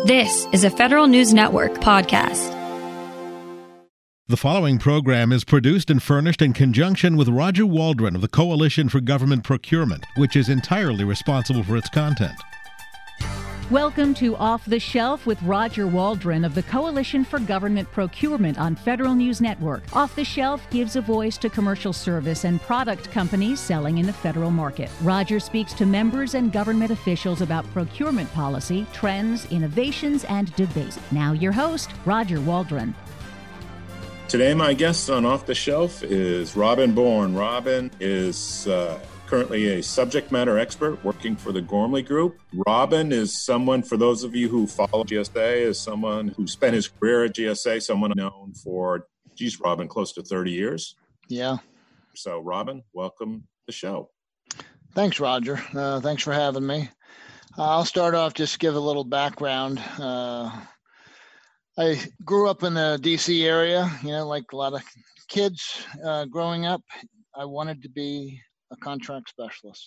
This is a Federal News Network podcast. The following program is produced and furnished in conjunction with Roger Waldron of the Coalition for Government Procurement, which is entirely responsible for its content. Welcome to Off the Shelf with Roger Waldron of the Coalition for Government Procurement on Federal News Network. Off the Shelf gives a voice to commercial service and product companies selling in the federal market. Roger speaks to members and government officials about procurement policy, trends, innovations, and debates. Now your host, Roger Waldron. Today, my guest on Off the Shelf is Robin Bourne. Robin is currently a subject matter expert working for the Gormley Group. Robin is someone, for those of you who follow GSA, is someone who spent his career at GSA, someone known for, Robin, close to 30 years. Yeah. So, Robin, welcome to the show. Thanks, Roger. Thanks for having me. I'll start off, just give a little background. I grew up in the D.C. area, like a lot of kids growing up. I wanted to be a contract specialist.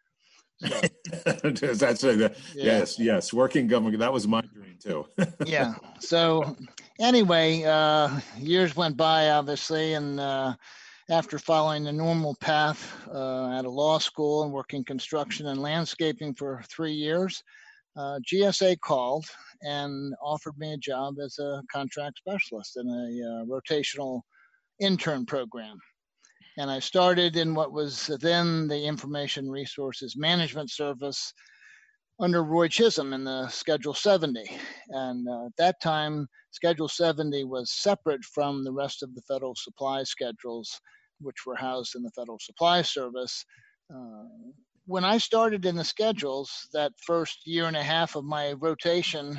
So, yes. Working government, that was my dream too. Yeah. So anyway, years went by, obviously, and after following the normal path at a law school and working construction and landscaping for 3 years, GSA called and offered me a job as a contract specialist in a rotational intern program. And I started in what was then the Information Resources Management Service under Roy Chisholm in the Schedule 70. And at that time, Schedule 70 was separate from the rest of the federal supply schedules, which were housed in the Federal Supply Service. When I started in the schedules, that first year and a half of my rotation,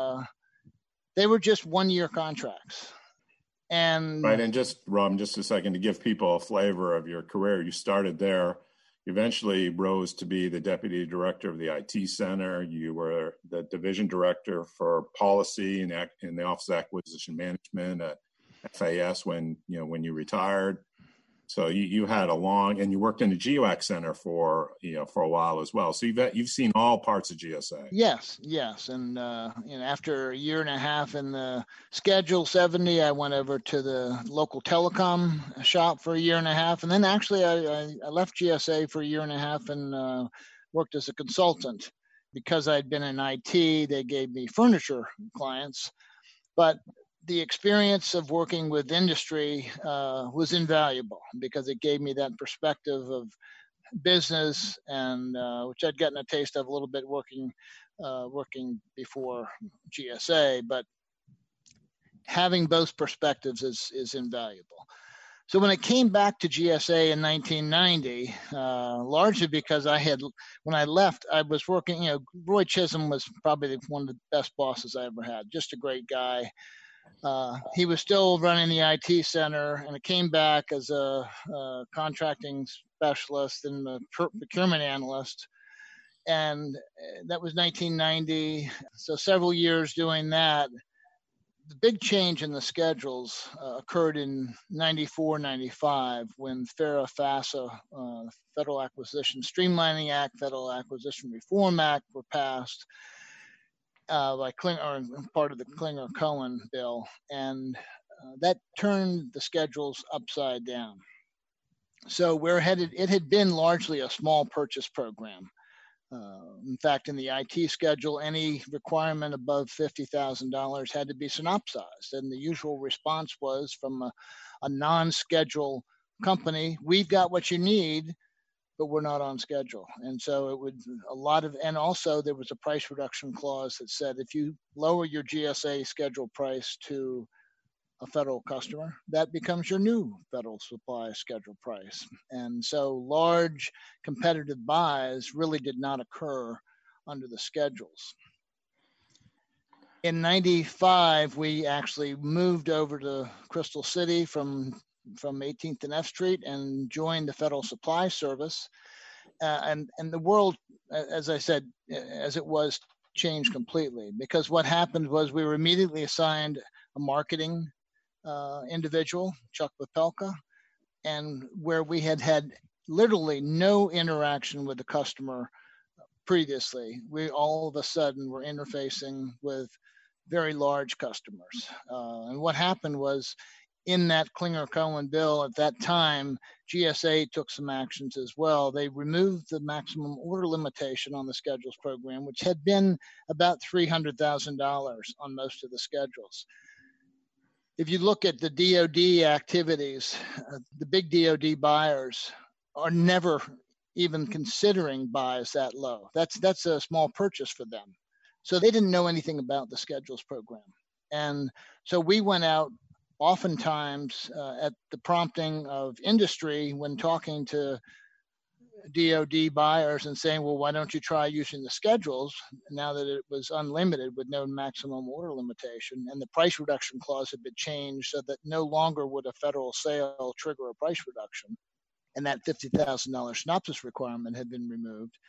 they were just 1-year contracts. And just, Rob, just a second, to give people a flavor of your career. You started there, eventually rose to be the deputy director of the IT center. You were the division director for policy in the Office of Acquisition Management at FAS when you retired. So you had and you worked in the GEOAC Center for a while as well. So you've seen all parts of GSA. Yes. And after a year and a half in the Schedule 70, I went over to the local telecom shop for a year and a half, and then actually I left GSA for a year and a half and worked as a consultant. Because I'd been in IT, they gave me furniture clients, but the experience of working with industry was invaluable because it gave me that perspective of business, and which I'd gotten a taste of a little bit working before GSA. But having both perspectives is invaluable. So when I came back to GSA in 1990, largely because when I left, I was working. Roy Chisholm was probably one of the best bosses I ever had. Just a great guy. He was still running the IT center, and I came back as a contracting specialist and a procurement analyst. And that was 1990. So several years doing that. The big change in the schedules occurred in 94, 95 when FARA-FASA, Federal Acquisition Streamlining Act, Federal Acquisition Reform Act were passed. By part of the Klinger-Cohen bill, and that turned the schedules upside down. So we're headed. It had been largely a small purchase program. In fact, in the IT schedule, any requirement above $50,000 had to be synopsized, and the usual response was from a non-schedule company: "We've got what you need, but we're not on schedule." And so and also there was a price reduction clause that said if you lower your GSA schedule price to a federal customer, that becomes your new federal supply schedule price. And so large competitive buys really did not occur under the schedules. In 95, we actually moved over to Crystal City from 18th and F Street and joined the Federal Supply Service. And the world, as I said, as it was, changed completely, because what happened was we were immediately assigned a marketing individual, Chuck Popelka, and where we had literally no interaction with the customer previously, we all of a sudden were interfacing with very large customers. And what happened was, in that Clinger-Cohen bill at that time, GSA took some actions as well. They removed the maximum order limitation on the schedules program, which had been about $300,000 on most of the schedules. If you look at the DoD activities, the big DoD buyers are never even considering buys that low. That's a small purchase for them. So they didn't know anything about the schedules program. And so we went out oftentimes at the prompting of industry when talking to DoD buyers and saying, well, why don't you try using the schedules now that it was unlimited with no maximum order limitation, and the price reduction clause had been changed so that no longer would a federal sale trigger a price reduction, and that $50,000 synopsis requirement had been removed.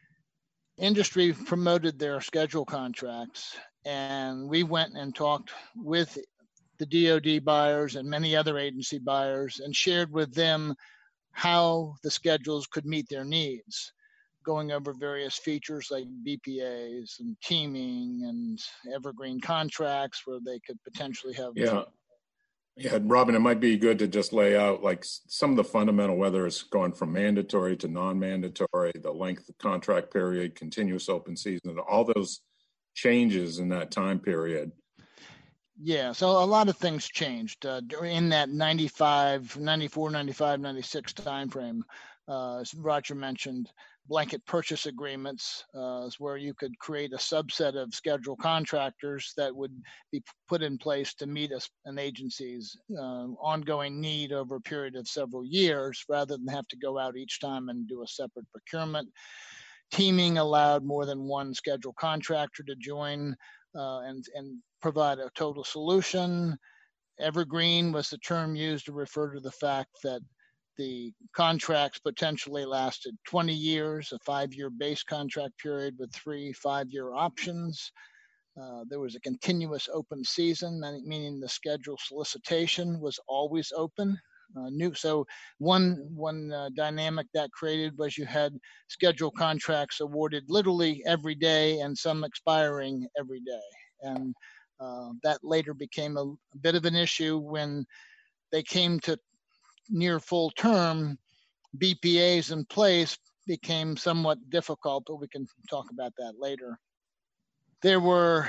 Industry promoted their schedule contracts, and we went and talked with the DoD buyers and many other agency buyers and shared with them how the schedules could meet their needs, going over various features like BPAs and teaming and evergreen contracts where they could potentially have. Yeah, Robin, it might be good to just lay out like some of the fundamental, whether it's going from mandatory to non-mandatory, the length of contract period, continuous open season, all those changes in that time period. Yeah, so a lot of things changed in that 94, 95, 96 timeframe. As Roger mentioned, blanket purchase agreements is where you could create a subset of scheduled contractors that would be put in place to meet an agency's ongoing need over a period of several years, rather than have to go out each time and do a separate procurement. Teaming allowed more than one scheduled contractor to join and provide a total solution. Evergreen was the term used to refer to the fact that the contracts potentially lasted 20 years, a 5-year base contract period with 3 5-year options. There was a continuous open season, meaning the schedule solicitation was always open. So one dynamic that created was you had scheduled contracts awarded literally every day and some expiring every day. And that later became a bit of an issue when they came to near full term. BPAs in place became somewhat difficult, but we can talk about that later. There were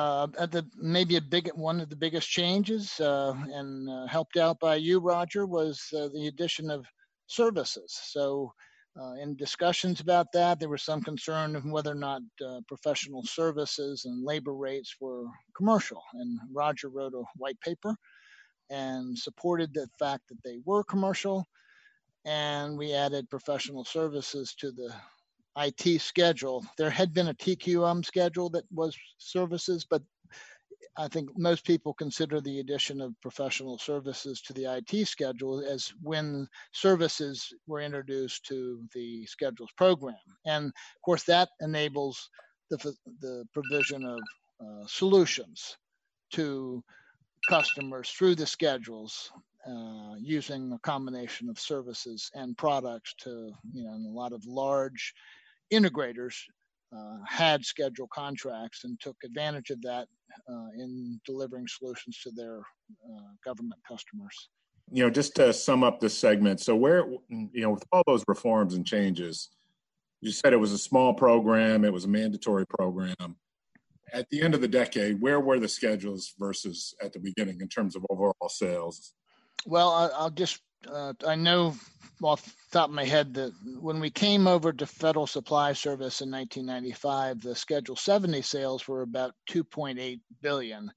one of the biggest changes and helped out by you, Roger, was the addition of services. So in discussions about that, there was some concern of whether or not professional services and labor rates were commercial. And Roger wrote a white paper and supported the fact that they were commercial. And we added professional services to the IT schedule. There had been a TQM schedule that was services, but I think most people consider the addition of professional services to the IT schedule as when services were introduced to the schedules program. And of course, that enables the provision of solutions to customers through the schedules using a combination of services and products to, and a lot of large integrators had scheduled contracts and took advantage of that in delivering solutions to their government customers. Just to sum up this segment, so where, with all those reforms and changes, you said it was a small program, it was a mandatory program. At the end of the decade, where were the schedules versus at the beginning in terms of overall sales? Well, I'll just I know off the top of my head that when we came over to Federal Supply Service in 1995, the Schedule 70 sales were about $2.8 billion.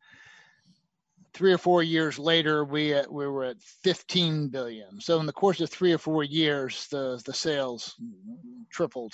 3 or 4 years later, we were at $15 billion. So in the course of 3 or 4 years, the sales tripled.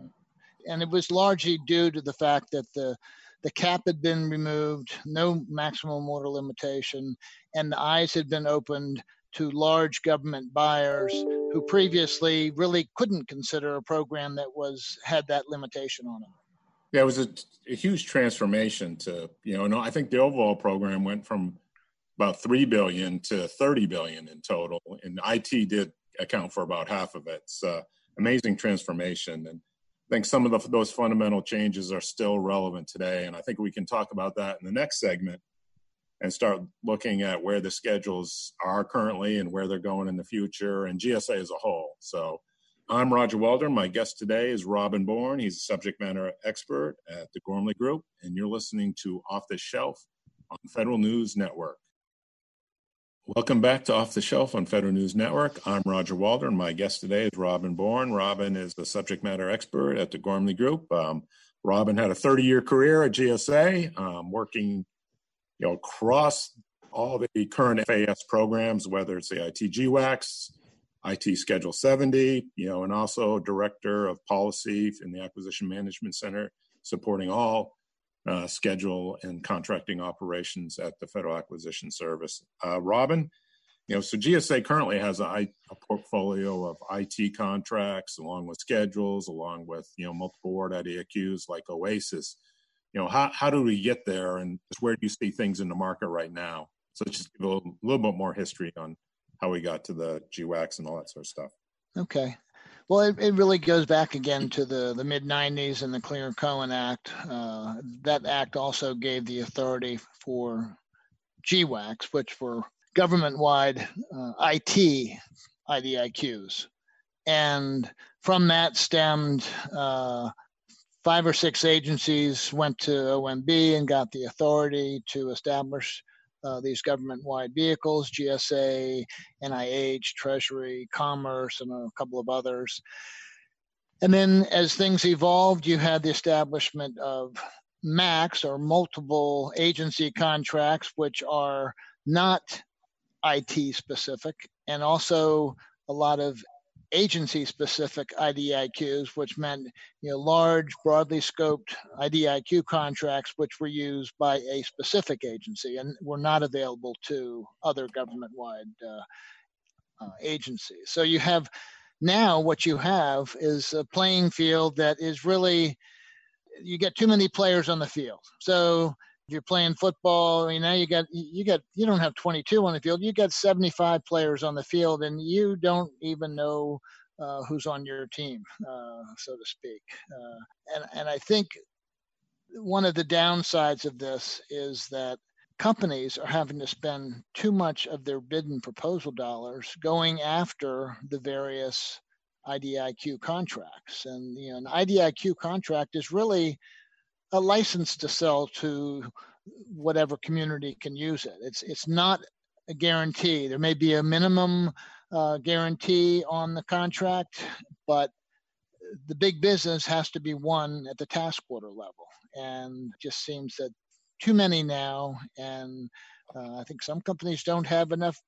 And it was largely due to the fact that the cap had been removed, no maximum order limitation, and the eyes had been opened to large government buyers who previously really couldn't consider a program that had that limitation on it. Yeah, it was a huge transformation to, and I think the overall program went from about $3 billion to $30 billion in total, and IT did account for about half of it. It's amazing transformation. And think some of those fundamental changes are still relevant today. And I think we can talk about that in the next segment and start looking at where the schedules are currently and where they're going in the future and GSA as a whole. So I'm Roger Waldron. My guest today is Robin Bourne. He's a subject matter expert at the Gormley Group, and you're listening to Off the Shelf on Federal News Network. Welcome back to Off the Shelf on Federal News Network. I'm Roger Waldron. My guest today is Robin Bourne. Robin is the subject matter expert at the Gormley Group. Robin had a 30-year career at GSA, working across all the current FAS programs, whether it's the IT GWACs, IT Schedule 70, and also director of policy in the Acquisition Management Center, supporting all schedule and contracting operations at the Federal Acquisition Service. Robin, so GSA currently has a portfolio of IT contracts, along with schedules, along with, multiple award IDIQs like OASIS. How do we get there, and where do you see things in the market right now? So just give a little bit more history on how we got to the GWACs and all that sort of stuff. Okay. Well, it really goes back again to the mid-'90s and the Cleary-Cohen Act. That act also gave the authority for GWACs, which were government-wide IT IDIQs. And from that stemmed 5 or 6 agencies went to OMB and got the authority to establish these government-wide vehicles: GSA, NIH, Treasury, Commerce, and a couple of others. And then as things evolved, you had the establishment of MACs, or multiple agency contracts, which are not IT specific, and also a lot of agency-specific IDIQs, which meant large, broadly scoped IDIQ contracts which were used by a specific agency and were not available to other government-wide agencies. So you have now what you have is a playing field that is really, you get too many players on the field. So if you're playing football, now you don't have 22 on the field. You got 75 players on the field, and you don't even know who's on your team, so to speak. And I think one of the downsides of this is that companies are having to spend too much of their bid and proposal dollars going after the various IDIQ contracts. And an IDIQ contract is really a license to sell to whatever community can use it. It's not a guarantee. There may be a minimum guarantee on the contract, but the big business has to be won at the task order level. And it just seems that too many now, and I think some companies don't have enough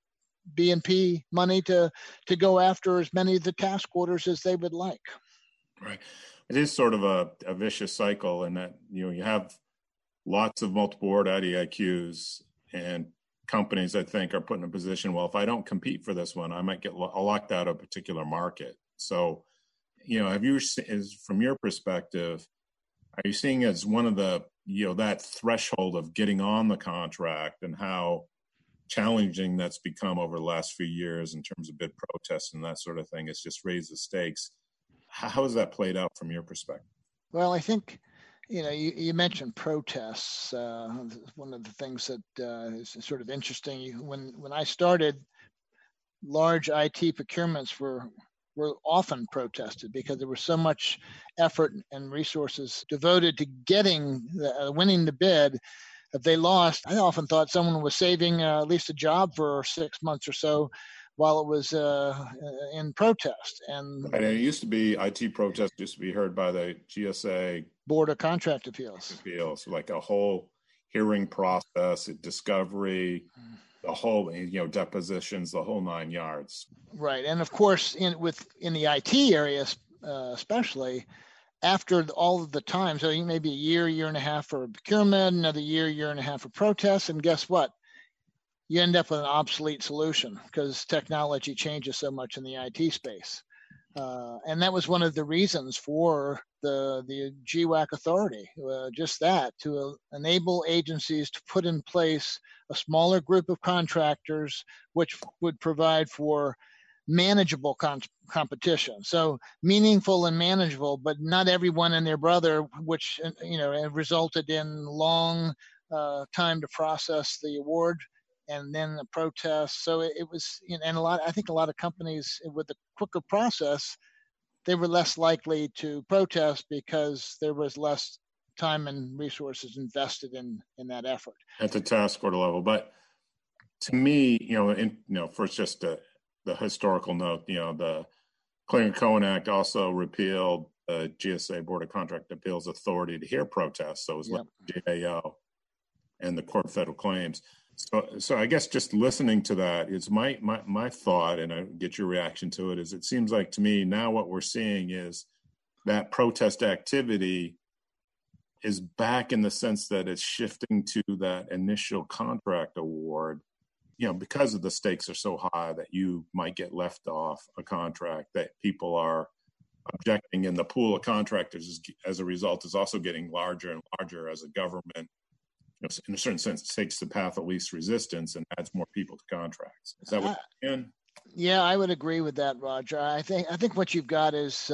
B&P money to go after as many of the task orders as they would like. Right. It is sort of a vicious cycle in that, you have lots of multiple award IDIQs, and companies, I think, are put in a position, well, if I don't compete for this one, I might get locked out of a particular market. So, have you, from your perspective, are you seeing as one of the, that threshold of getting on the contract and how challenging that's become over the last few years in terms of bid protests and that sort of thing? It's just raised the stakes. How has that played out from your perspective? Well, I think, you mentioned protests. One of the things that is sort of interesting, when I started, large IT procurements were often protested because there was so much effort and resources devoted to winning the bid. If they lost, I often thought someone was saving at least a job for 6 months or so while it was in protest. And it used to be, IT protests used to be heard by the GSA Board of Contract Appeals, like a whole hearing process, discovery, the whole, depositions, the whole 9 yards. Right. And of course, in the IT area, especially, after all of the time, so maybe a year and a half for procurement, another year and a half for protests, and guess what? You end up with an obsolete solution because technology changes so much in the IT space. And that was one of the reasons for the GWAC authority, just that, to enable agencies to put in place a smaller group of contractors, which would provide for manageable competition. So meaningful and manageable, but not everyone and their brother, which resulted in long time to process the award and then the protest. So it was, and I think a lot of companies with the quicker process, they were less likely to protest because there was less time and resources invested in that effort at the task order level. But to me, first just the historical note, the Clayton-Cohen Act also repealed the GSA Board of Contract Appeals authority to hear protests. So it was like GAO and the Court of Federal Claims. So I guess just listening to that is my thought, and I get your reaction to it, is it seems like to me now what we're seeing is that protest activity is back in the sense that it's shifting to that initial contract award, because of the stakes are so high that you might get left off a contract, that people are objecting, and the pool of contractors as a result is also getting larger and larger as a government, in a certain sense, takes the path of least resistance and adds more people to contracts. Is that what you're saying? Yeah, I would agree with that, Roger. I think what you've got is,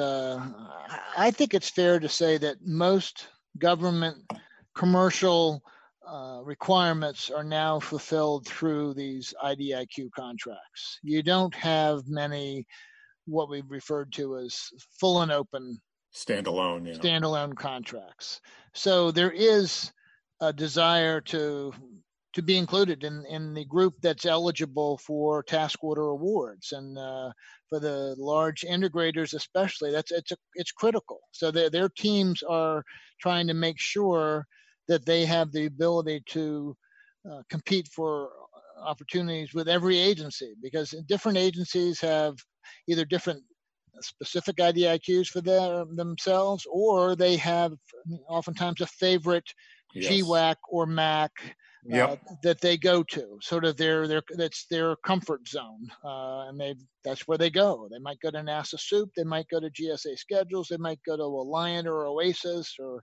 I think it's fair to say that most government commercial requirements are now fulfilled through these IDIQ contracts. You don't have many what we've referred to as full and open standalone contracts. So there is a desire to be included in the group that's eligible for task order awards, and for the large integrators especially, it's critical. So their teams are trying to make sure that they have the ability to compete for opportunities with every agency, because different agencies have either different specific IDIQs for themselves, or they have oftentimes a favorite GWAC or MAC that they go to, sort of that's their comfort zone, and that's where they go. They might go to NASA SOUP, they might go to GSA schedules, they might go to Alliant or Oasis or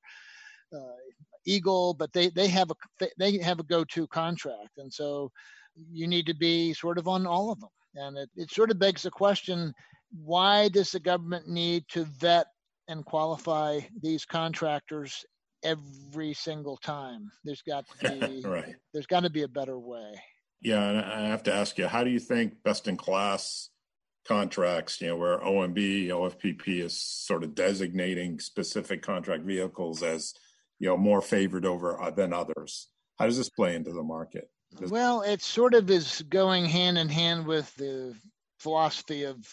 Eagle, but they have a go-to contract, and so you need to be sort of on all of them. And it sort of begs the question: why does the government need to vet and qualify these contractors every single time? There's got to be right. There's got to be a better way. Yeah, and I have to ask you, how do you think best-in-class contracts, where OMB, OFPP is sort of designating specific contract vehicles as, more favored over than others, how does this play into the market? Well, it sort of is going hand in hand with the philosophy of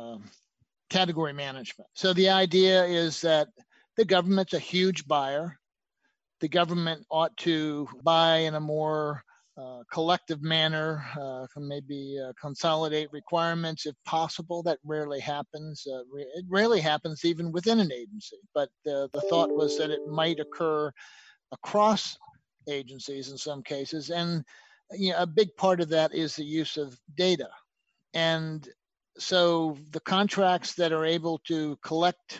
category management. So the idea is that the government's a huge buyer. The government ought to buy in a more collective manner, maybe consolidate requirements if possible. That rarely happens. It rarely happens even within an agency. But the thought was that it might occur across agencies in some cases. And a big part of that is the use of data. And so the contracts that are able to collect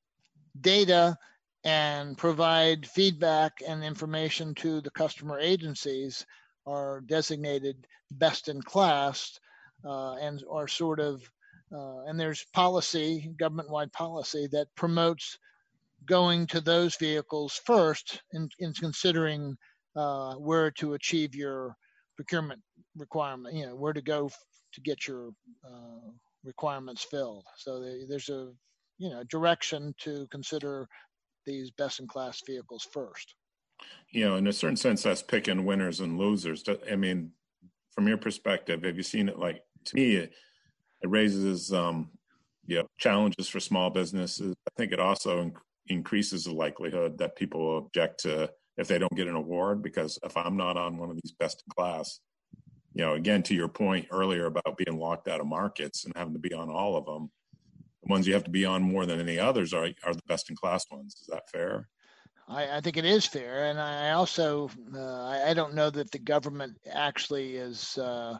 data and provide feedback and information to the customer agencies are designated best in class, and are sort of, and there's policy, government-wide policy, that promotes going to those vehicles first in considering where to achieve your procurement requirement, where to go to get your requirements filled. So there's a direction to consider these best-in-class vehicles first. In a certain sense, that's picking winners and losers. I mean, from your perspective, have you seen it? Like, to me, it raises challenges for small businesses. I think it also increases the likelihood that people will object to if they don't get an award, because if I'm not on one of these best-in-class, again, to your point earlier about being locked out of markets and having to be on all of them, the ones you have to be on more than any others are the best-in-class ones. Is that fair? I think it is fair. And I also, I don't know that the government actually is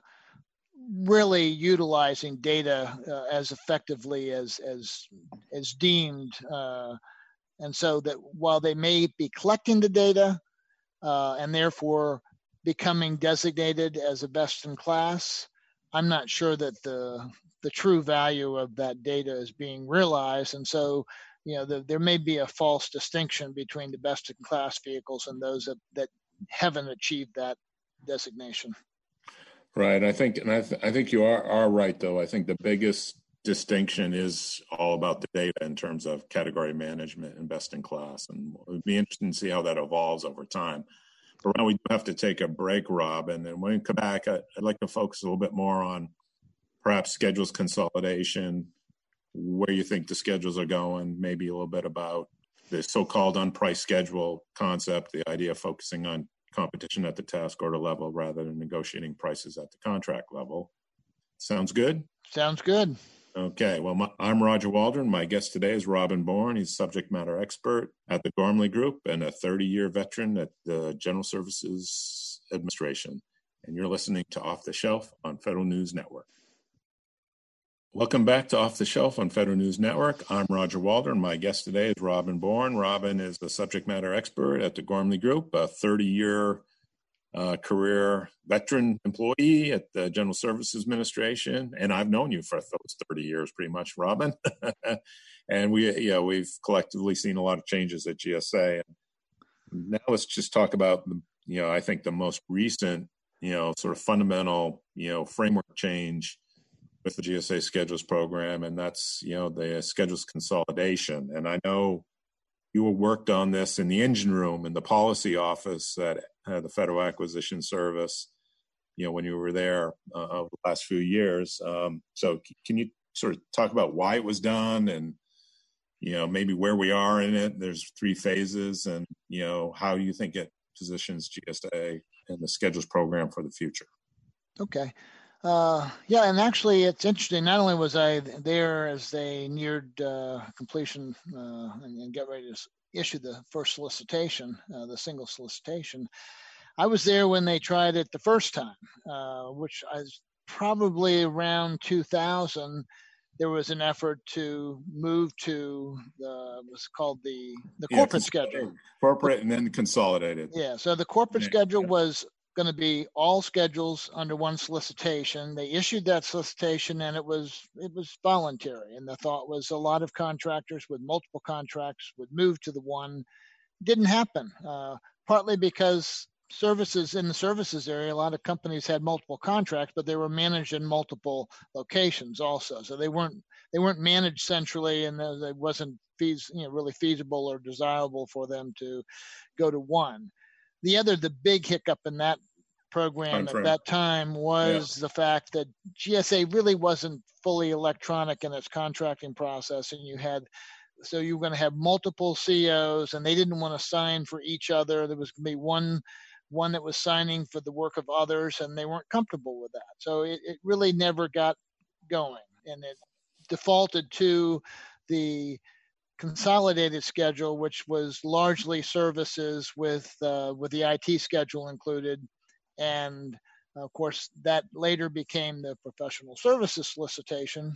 really utilizing data as effectively as deemed. And so that while they may be collecting the data and therefore becoming designated as a best in class, I'm not sure that the the true value of that data is being realized. And so, there may be a false distinction between the best-in-class vehicles and those that haven't achieved that designation. Right. I think you are right, though. I think the biggest distinction is all about the data in terms of category management and best in class. And it would be interesting to see how that evolves over time. But now we do have to take a break, Rob. And then when we come back, I'd like to focus a little bit more on perhaps schedules consolidation, where you think the schedules are going, maybe a little bit about the so-called unpriced schedule concept, the idea of focusing on competition at the task order level rather than negotiating prices at the contract level. Sounds good? Sounds good. Okay, well, I'm Roger Waldron. My guest today is Robin Bourne. He's a subject matter expert at the Gormley Group and a 30-year veteran at the General Services Administration. And you're listening to Off the Shelf on Federal News Network. Welcome back to Off the Shelf on Federal News Network. I'm Roger Waldron. My guest today is Robin Bourne. Robin is a subject matter expert at the Gormley Group, a 30-year career veteran employee at the General Services Administration, and I've known you for those 30 years, pretty much, Robin. And we've collectively seen a lot of changes at GSA. Now let's just talk about, I think the most recent, sort of fundamental, framework change with the GSA schedules program, and that's the schedules consolidation. And I know you worked on this in the engine room in the policy office at the Federal Acquisition Service, when you were there over the last few years. So can you sort of talk about why it was done and, maybe where we are in it? There's 3 phases and, how you think it positions GSA and the schedules program for the future. Okay. And actually it's interesting. Not only was I there as they neared completion and get ready to issue the first solicitation, the single solicitation, I was there when they tried it the first time, which was probably around 2000. There was an effort to move to what's called the corporate schedule. Corporate and then consolidated. Yeah, so the corporate schedule was going to be all schedules under one solicitation. They issued that solicitation and it was voluntary. And the thought was a lot of contractors with multiple contracts would move to the one. Didn't happen, partly because in the services area, a lot of companies had multiple contracts, but they were managed in multiple locations also. So they weren't managed centrally, and it wasn't really feasible or desirable for them to go to one. The big hiccup in that program at that time was the fact that GSA really wasn't fully electronic in its contracting process, and you were going to have multiple COs, and they didn't want to sign for each other. There was going to be one that was signing for the work of others, and they weren't comfortable with that. So it really never got going, and it defaulted to the consolidated schedule, which was largely services with the IT schedule included. And of course, that later became the professional services solicitation,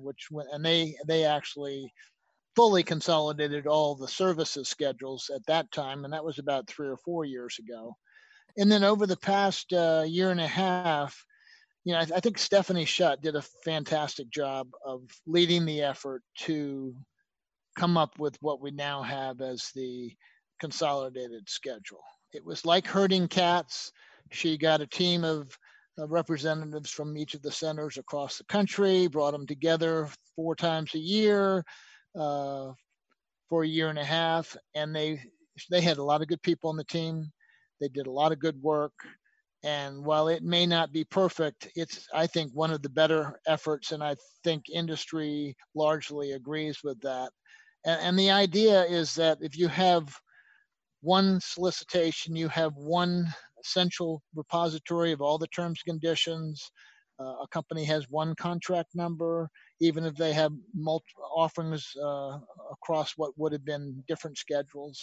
they actually fully consolidated all the services schedules at that time, and that was about 3 or 4 years ago. And then over the past year and a half, I think Stephanie Schutt did a fantastic job of leading the effort to come up with what we now have as the consolidated schedule. It was like herding cats. She got a team of representatives from each of the centers across the country, brought them together 4 times a year for a year and a half, and they had a lot of good people on the team. They did a lot of good work, and while it may not be perfect, it's, I think, one of the better efforts, and I think industry largely agrees with that. And the idea is that if you have one solicitation, you have one central repository of all the terms and conditions. A company has one contract number, even if they have multiple offerings across what would have been different schedules.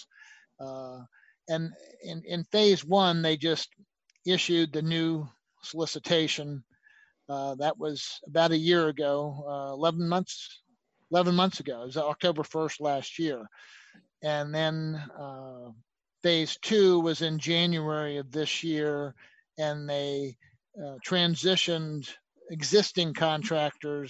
And in phase 1, they just issued the new solicitation. That was about a year ago, 11 months ago. It was October 1st last year. And then phase 2 was in January of this year, and they transitioned existing contractors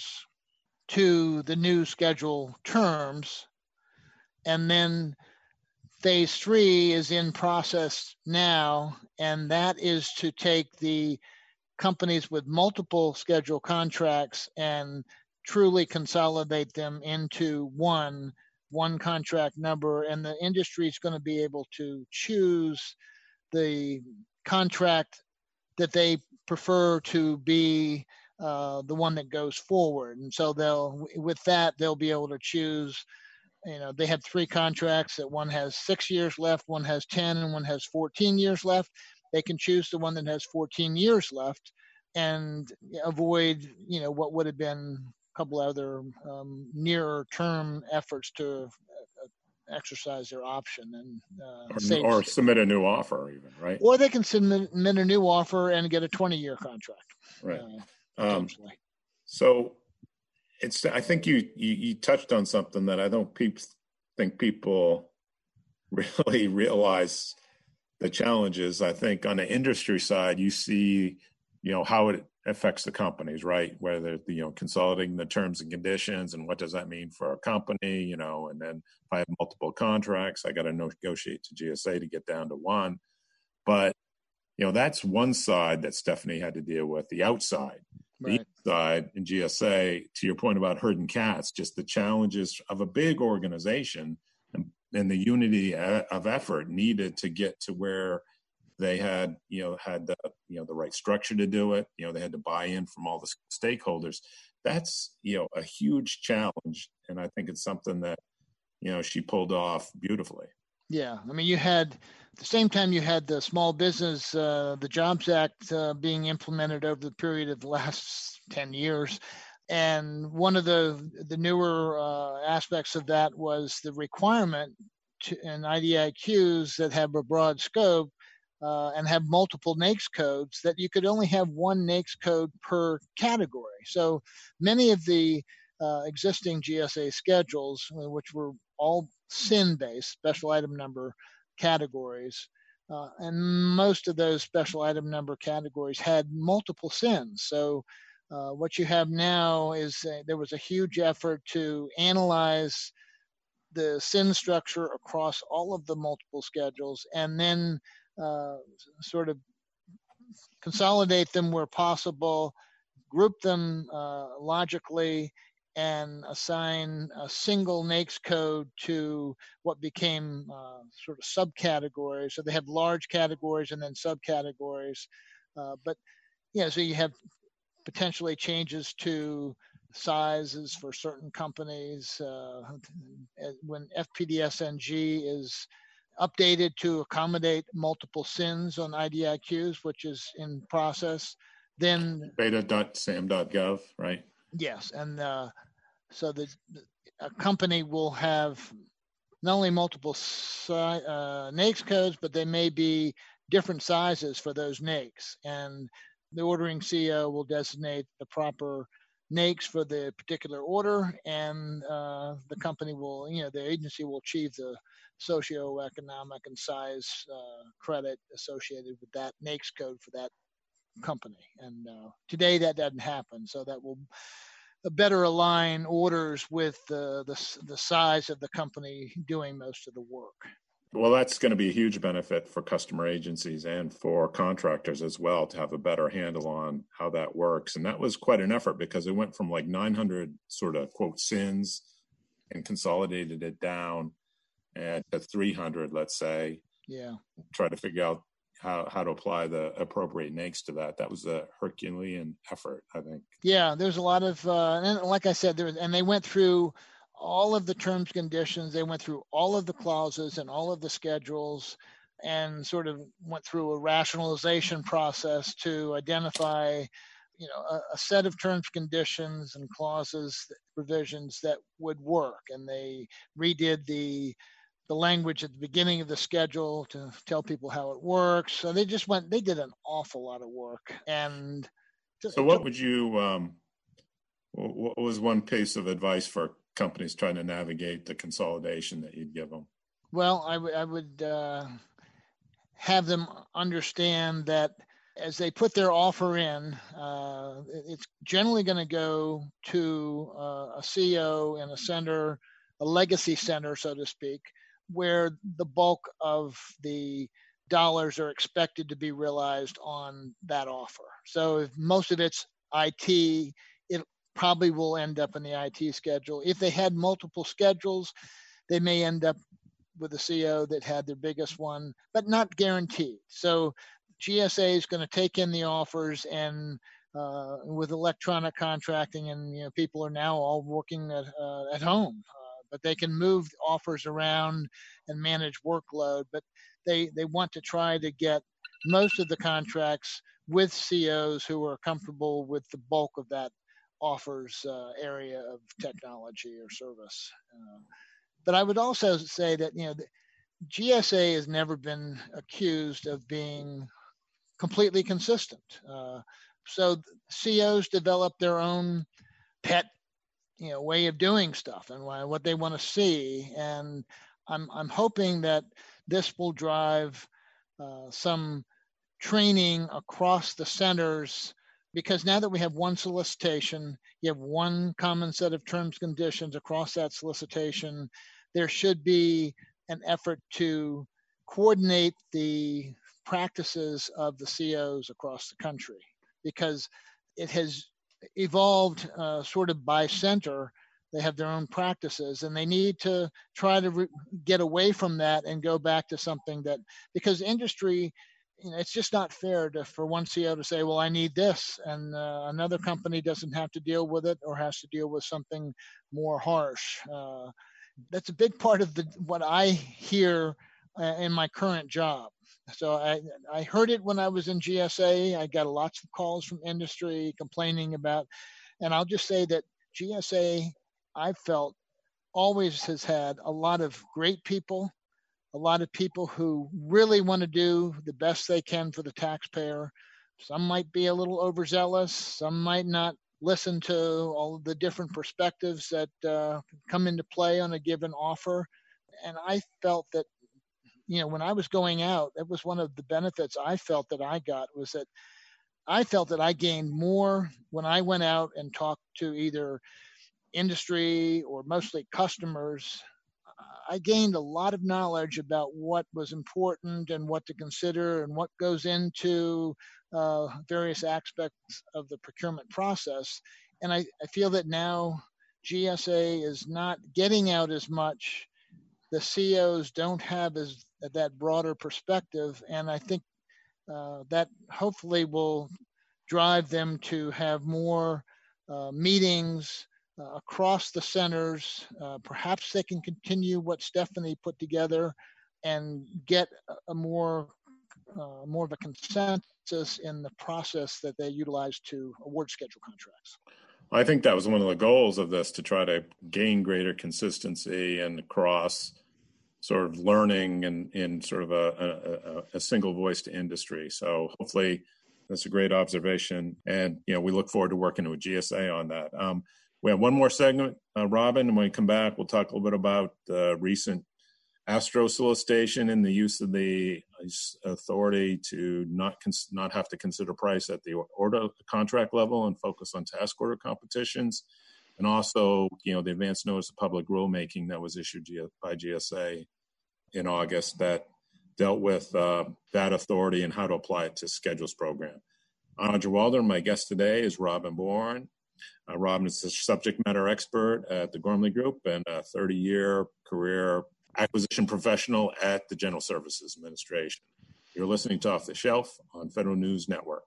to the new schedule terms. And then phase 3 is in process now, and that is to take the companies with multiple schedule contracts and truly consolidate them into one contract number, and the industry is going to be able to choose the contract that they prefer to be the one that goes forward. And so they'll be able to choose. They had 3 contracts that one has 6 years left, one has 10, and one has 14 years left. They can choose the one that has 14 years left and avoid, what would have been a couple other nearer term efforts to exercise their option and or submit a new offer even, right? Or they can submit a new offer and get a 20-year contract. Right. Potentially. So I think you touched on something that I don't think people really realize the challenges. I think on the industry side, you see, how it affects the companies, right? Whether, consolidating the terms and conditions and what does that mean for a company, and then if I have multiple contracts, I got to negotiate to GSA to get down to one. But, that's one side that Stephanie had to deal with. The outside, right. The side in GSA, to your point about herding cats, just the challenges of a big organization and the unity of effort needed to get to where they had the right structure to do it. They had to buy in from all the stakeholders. That's, a huge challenge. And I think it's something that, she pulled off beautifully. Yeah. I mean, at the same time you had the small business, the Jobs Act being implemented over the period of the last 10 years. And one of the newer aspects of that was the requirement in IDIQs that have a broad scope and have multiple NAICS codes, that you could only have one NAICS code per category. So many of the existing GSA schedules, which were all SIN-based, special item number categories, and most of those special item number categories had multiple SINs. So what you have now is there was a huge effort to analyze the SIN structure across all of the multiple schedules and then sort of consolidate them where possible, group them logically, and assign a single NAICS code to what became sort of subcategories. So they have large categories and then subcategories. So you have potentially changes to sizes for certain companies. When FPDS-NG is updated to accommodate multiple SINs on IDIQs, which is in process, then beta.sam.gov, right? Yes, and so a company will have not only multiple NAICS codes, but they may be different sizes for those NAICS, and the ordering CO will designate the proper NAICS for the particular order, and the company will, the agency will achieve the socioeconomic and size credit associated with that NAICS code for that company. And today that doesn't happen, so that will better align orders with the size of the company doing most of the work. Well, that's going to be a huge benefit for customer agencies and for contractors as well, to have a better handle on how that works. And that was quite an effort, because it went from like 900 sort of quote SINs and consolidated it down to 300, let's say. Yeah. Try to figure out how to apply the appropriate NAICS to that. That was a Herculean effort, I think. Yeah, there's a lot of, and like I said, they went through all of the terms, conditions. They went through all of the clauses and all of the schedules, and sort of went through a rationalization process to identify, a set of terms, conditions, and clauses, provisions that would work. And they redid the language at the beginning of the schedule to tell people how it works. So they did an awful lot of work. And so what would you, what was one piece of advice for companies trying to navigate the consolidation that you'd give them? Well, I would have them understand that as they put their offer in, it's generally going to go to a CEO in a center, a legacy center, so to speak, where the bulk of the dollars are expected to be realized on that offer. So if most of it's IT, it probably will end up in the IT schedule. If they had multiple schedules, they may end up with a CEO that had their biggest one, but not guaranteed. So GSA is going to take in the offers, and with electronic contracting, and people are now all working at home, but they can move offers around and manage workload. But they want to try to get most of the contracts with CEOs who are comfortable with the bulk of that offers area of technology or service. But I would also say that GSA has never been accused of being completely consistent. So CEOs develop their own pet, way of doing stuff and what they want to see. And I'm hoping that this will drive some training across the centers, because now that we have one solicitation, you have one common set of terms and conditions across that solicitation, there should be an effort to coordinate the practices of the CEOs across the country, because it has evolved sort of by center. They have their own practices, and they need to try to get away from that and go back to something that, because industry, it's just not fair for one CEO to say, well, I need this, and another company doesn't have to deal with it or has to deal with something more harsh. That's a big part of what I hear in my current job. So I heard it when I was in GSA. I got lots of calls from industry complaining about, and I'll just say that GSA, I felt, always has had a lot of great people, a lot of people who really want to do the best they can for the taxpayer. Some might be a little overzealous. Some might not listen to all of the different perspectives that come into play on a given offer. And I felt that, when I was going out, it was one of the benefits I felt that I got, was that I felt that I gained more when I went out and talked to either industry or mostly customers. I gained a lot of knowledge about what was important and what to consider and what goes into various aspects of the procurement process. And I feel that now GSA is not getting out as much. The CEOs don't have that broader perspective. And I think that hopefully will drive them to have more meetings across the centers. Perhaps they can continue what Stephanie put together and get a more of a consensus in the process that they utilize to award schedule contracts. I think that was one of the goals of this, to try to gain greater consistency and across sort of learning and in sort of a single voice to industry. So hopefully that's a great observation. And, we look forward to working with GSA on that. We have one more segment, Robin, and when we come back, we'll talk a little bit about the recent ASTRO solicitation and the use of the authority to not have to consider price at the order contract level and focus on task order competitions. And also, the advance notice of public rulemaking that was issued by GSA in August that dealt with that authority and how to apply it to schedules program. I'm Roger Waldron. My guest today is Robin Bourne. Robin is a subject matter expert at the Gormley Group and a 30-year career acquisition professional at the General Services Administration. You're listening to Off the Shelf on Federal News Network.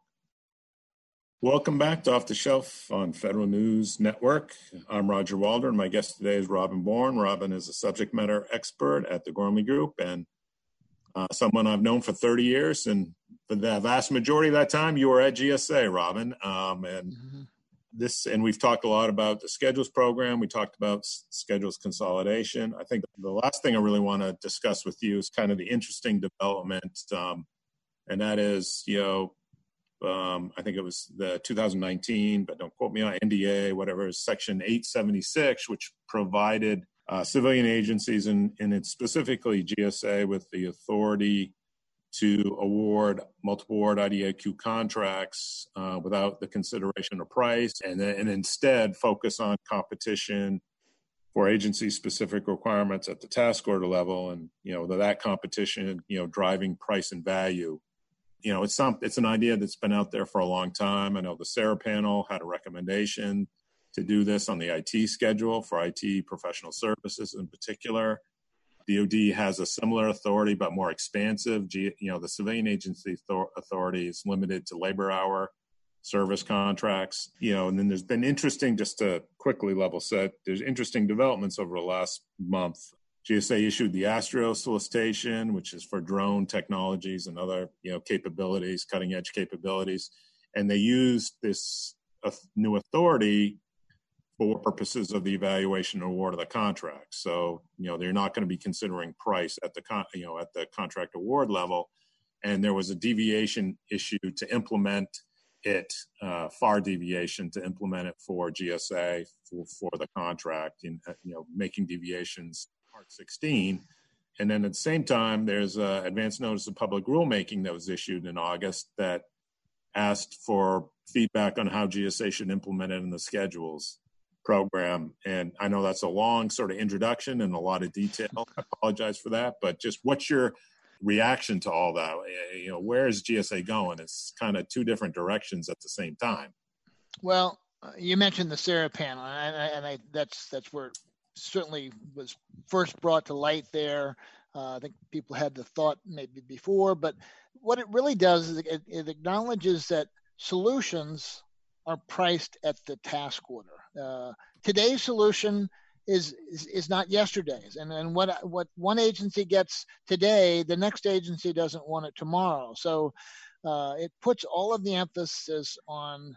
Welcome back to Off the Shelf on Federal News Network. I'm Roger Waldron. My guest today is Robin Bourne. Robin is a subject matter expert at the Gormley Group and someone I've known for 30 years. And for the vast majority of that time, you were at GSA, Robin. And we've talked a lot about the schedules program. We talked about schedules consolidation. I think the last thing I really want to discuss with you is kind of the interesting development. And that is, I think it was the 2019, but don't quote me on NDA, whatever, Section 876, which provided civilian agencies and it's specifically GSA with the authority to award multiple award IDIQ contracts without the consideration of price, and instead focus on competition for agency-specific requirements at the task order level, and that competition, driving price and value. It's an idea that's been out there for a long time. I know the SARA panel had a recommendation to do this on the IT schedule for IT professional services in particular. DoD has a similar authority, but more expansive. The civilian agency authority is limited to labor hour service contracts. And then there's been interesting, just to quickly level set, there's interesting developments over the last month. GSA issued the Astro solicitation, which is for drone technologies and other, capabilities, cutting edge capabilities. And they used this new authority for purposes of the evaluation and award of the contract. So, they're not going to be considering price at the at the contract award level. And there was a deviation issue to implement it, far deviation to implement it for GSA for the contract, and making deviations Part 16. And then at the same time, there's an advance notice of public rulemaking that was issued in August that asked for feedback on how GSA should implement it in the schedules program. And I know that's a long sort of introduction and a lot of detail. I apologize for that, but just what's your reaction to all that? Where is GSA going? It's kind of two different directions at the same time. Well, you mentioned the SARA panel, and that's where it certainly was first brought to light there. I think people had the thought maybe before, but what it really does is it acknowledges that solutions are priced at the task order. Today's solution is not yesterday's, and what one agency gets today, the next agency doesn't want it tomorrow. So it puts all of the emphasis on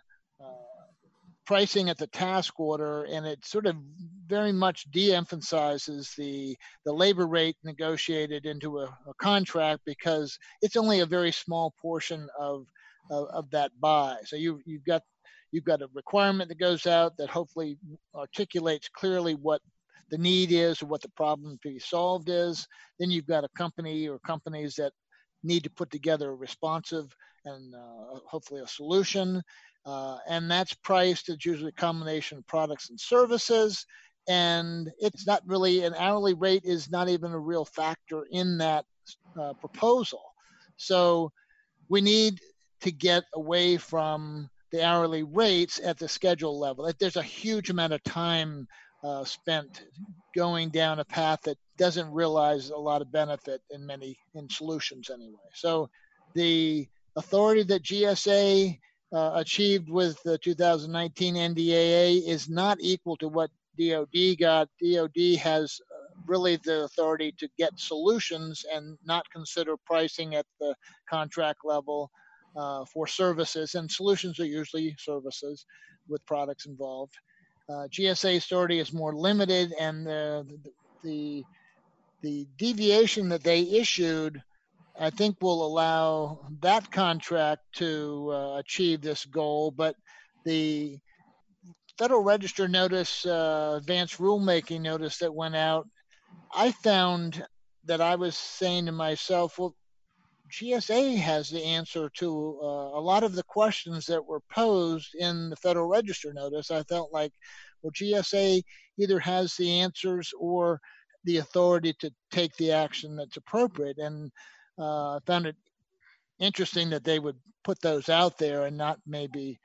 pricing at the task order, and it sort of very much de-emphasizes the labor rate negotiated into a contract, because it's only a very small portion of that buy. So you've got a requirement that goes out that hopefully articulates clearly what the need is or what the problem to be solved is. Then you've got a company or companies that need to put together a responsive and hopefully a solution. And that's priced. It's usually a combination of products and services. And it's not really, an hourly rate is not even a real factor in that proposal. So we need to get away from the hourly rates at the schedule level. There's a huge amount of time spent going down a path that doesn't realize a lot of benefit in solutions anyway. So the authority that GSA achieved with the 2019 NDAA is not equal to what DoD got. DoD has really the authority to get solutions and not consider pricing at the contract level for services, and solutions are usually services with products involved. GSA authority is more limited, and the deviation that they issued, I think, will allow that contract to achieve this goal. But the Federal Register notice, advanced rulemaking notice that went out, I found that I was saying to myself, well, GSA has the answer to a lot of the questions that were posed in the Federal Register notice. I felt like, well, GSA either has the answers or the authority to take the action that's appropriate. And I found it interesting that they would put those out there and not maybe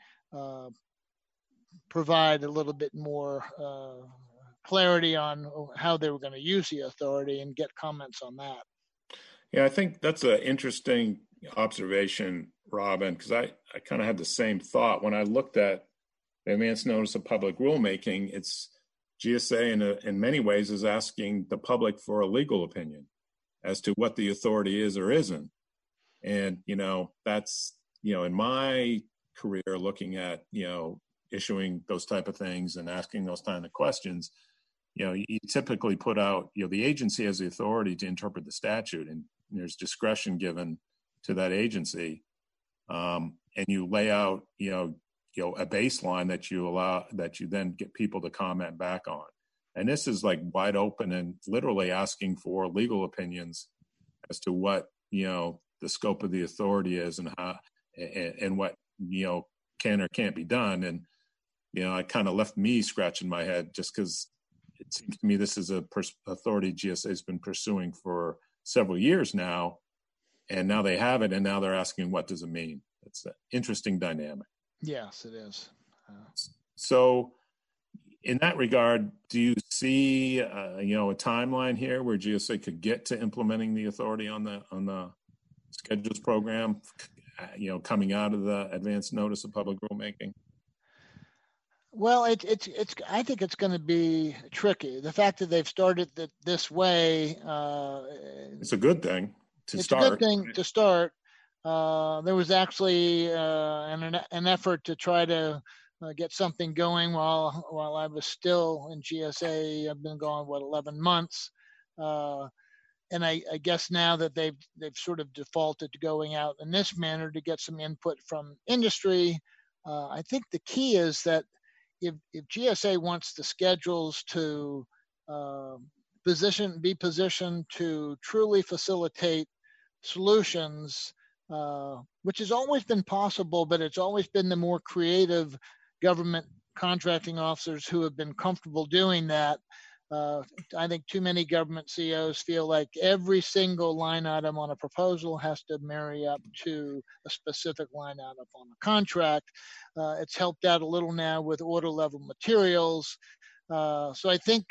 provide a little bit more clarity on how they were going to use the authority and get comments on that. Yeah, I think that's an interesting observation, Robin, because I kind of had the same thought when I looked at the advance notice of public rulemaking. It's GSA in many ways is asking the public for a legal opinion as to what the authority is or isn't. And, that's, in my career looking at, issuing those type of things and asking those kind of questions, you typically put out, the agency has the authority to interpret the statute, and there's discretion given to that agency. And you lay out, a baseline that you then get people to comment back on. And this is like wide open and literally asking for legal opinions as to what, the scope of the authority is and how and what can or can't be done. And it kind of left me scratching my head, just because it seems to me this is a authority GSA has been pursuing for several years now, and now they have it, and now they're asking, what does it mean? It's an interesting dynamic. Yes, it is. So in that regard, do you see a timeline here where GSA could get to implementing the authority on the schedules program, coming out of the advance notice of public rulemaking? Well, I think it's going to be tricky. The fact that they've started this way, it's a good thing to start. It's a good thing to start. There was actually an effort to try to get something going while I was still in GSA. I've been gone 11 months, and I guess now that they've sort of defaulted to going out in this manner to get some input from industry. I think the key is that if GSA wants the schedules to be positioned to truly facilitate solutions, which has always been possible, but it's always been the more creative government contracting officers who have been comfortable doing that. I think too many government CEOs feel like every single line item on a proposal has to marry up to a specific line item on a contract. It's helped out a little now with order level materials. So I think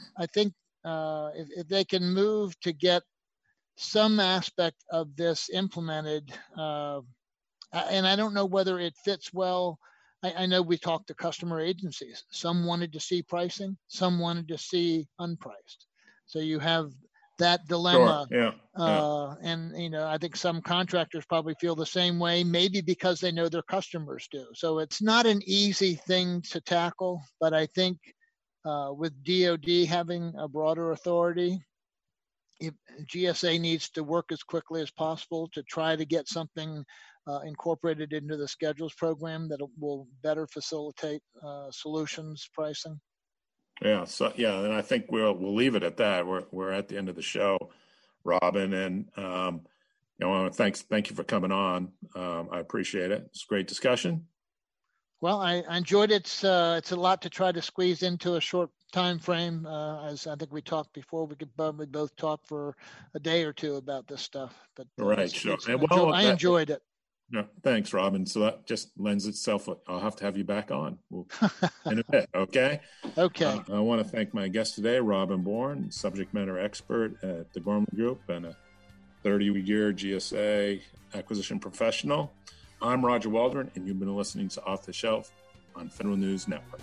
if they can move to get some aspect of this implemented, and I don't know whether it fits well. I know we talked to customer agencies. Some wanted to see pricing, some wanted to see unpriced. So you have that dilemma. Sure. Yeah. And I think some contractors probably feel the same way, maybe because they know their customers do. So it's not an easy thing to tackle, but I think with DoD having a broader authority, if GSA needs to work as quickly as possible to try to get something incorporated into the schedules program that will better facilitate solutions pricing. Yeah. So and I think we'll leave it at that. We're at the end of the show, Robin, and I want to thank you for coming on. I appreciate it. It's a great discussion. Well, I enjoyed it. It's a lot to try to squeeze into a short time frame. As I think we talked before, we could probably both talk for a day or two about this stuff. But right, sure. I enjoyed it. No, thanks, Robin. So that just lends itself. I'll have to have you back on in a bit. Okay. Okay. I want to thank my guest today, Robin Bourne, subject matter expert at the Gorman Group and a 30-year GSA acquisition professional. I'm Roger Waldron, and you've been listening to Off the Shelf on Federal News Network.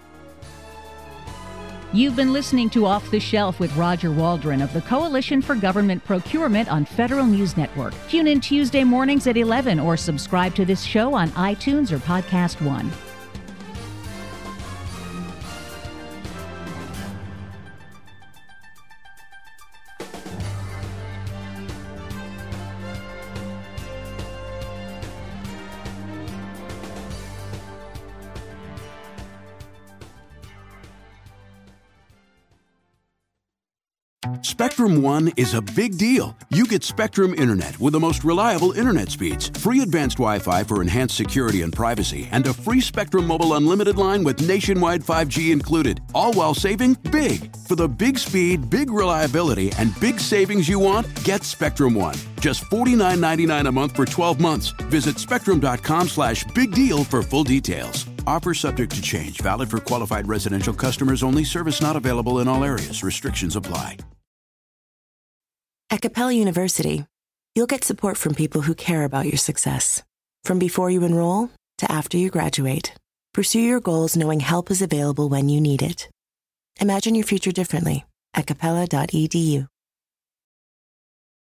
You've been listening to Off the Shelf with Roger Waldron of the Coalition for Government Procurement on Federal News Network. Tune in Tuesday mornings at 11 or subscribe to this show on iTunes or Podcast One. Spectrum One is a big deal. You get Spectrum Internet with the most reliable internet speeds, free advanced Wi-Fi for enhanced security and privacy, and a free Spectrum Mobile Unlimited line with nationwide 5G included, all while saving big. For the big speed, big reliability, and big savings you want, get Spectrum One. Just $49.99 a month for 12 months. Visit spectrum.com/big deal for full details. Offer subject to change. Valid for qualified residential customers only. Service not available in all areas. Restrictions apply. At Capella University, you'll get support from people who care about your success. From before you enroll to after you graduate, pursue your goals knowing help is available when you need it. Imagine your future differently at capella.edu.